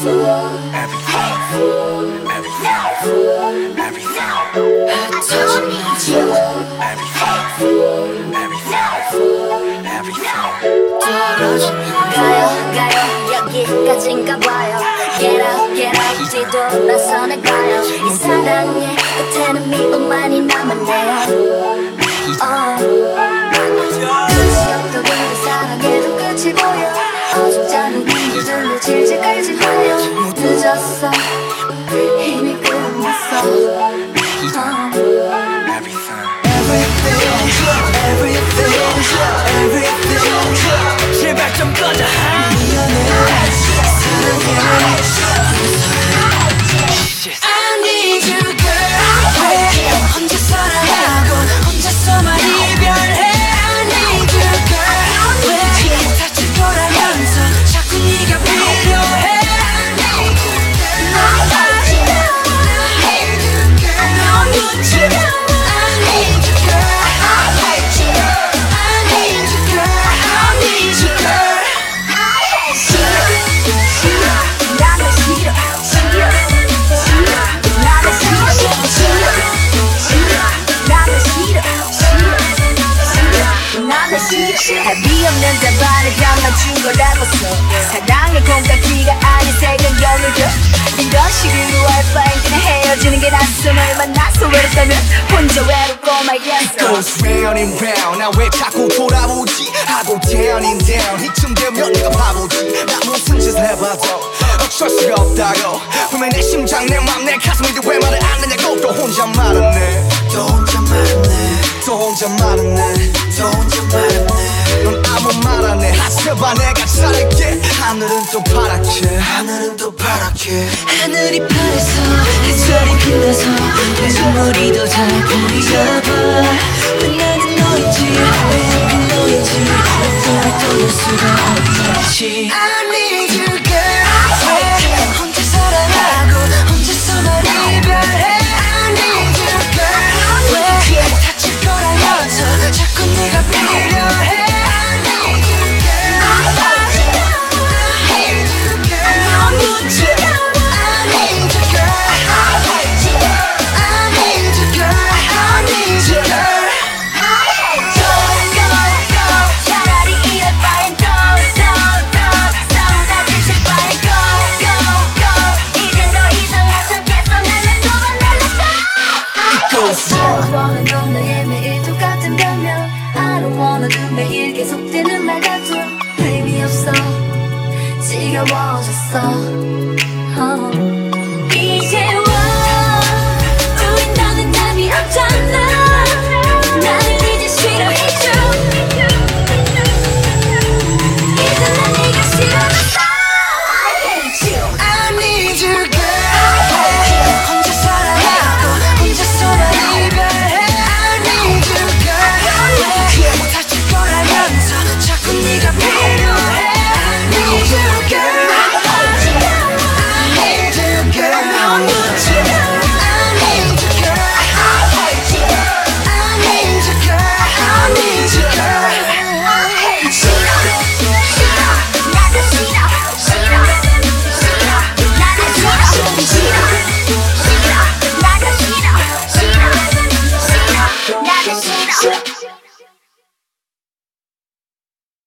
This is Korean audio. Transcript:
가요 여기까지인가 봐요. Get up 뒤돌아서나 가요. 이 사랑의 끝에는 미움만이 남았네요. 끝이 없다고 그 사랑에도 끝이 보여. 어줍지 않은 일들로 질질 끌지 마요. 늦었어 이미 끝났어. 제발 좀 꺼져. I need you girl. 혼자 사랑하고 혼자서만 이별해. I need you girl. 왜 다시 돌아가면서 자꾸 네가 필요해. I need you girl. 넌 놓치면 I need you girl. I need you girl. I need you girl. 답이 없는 답안을 담아준 거라고서 사랑의 공감기가 아닌 색안경을 껴. 이런 식으로 할 바엔 그냥 헤어지는 게 낫어. 널 만나서 외롭다면 혼자 외롭고 말겠어. It goes round and round. 나 왜 자꾸 돌아오지 하고 down and down. 이쯤 되면 내가 바보지. 나 무슨 짓을 해봐도 어쩔 수가 없다고. 분명 내 심장 내 맘 내 가슴인데 왜 말을 안 하냐고. 또 혼자 말았네. 또 혼자 말았네. 또 혼자 말았네. 또 혼자 말았네. 넌 아무 말 안 해. 하세봐 내가 잘할게. 하늘은 또 파랗게. 하늘은 또 파랗게. 하늘이 파래서 햇살이 빛나서 내 눈물이 더 잘 보이나 봐. 왜 나는 너인지 왜 여기 너인지 왜 떠날 수가 없는지. I need you girl. 왜 혼자 사랑하고 혼자서만 이별해. I need you girl. 왜 다칠 거라면서 자꾸 네가 필요해. I need you girl. I need you girl. 넌 놓치면 I need you girl. I need you girl. I need you girl. 차라리 이럴 바엔 싸우다 지칠 바엔 go. 이젠 더 이상 못 참겠어. It goes I don't wanna 넌 너의 매일 똑같은 변명. I don't wanna 그 매일 계속되는 말 같아. 의미 없어 지겨워졌어.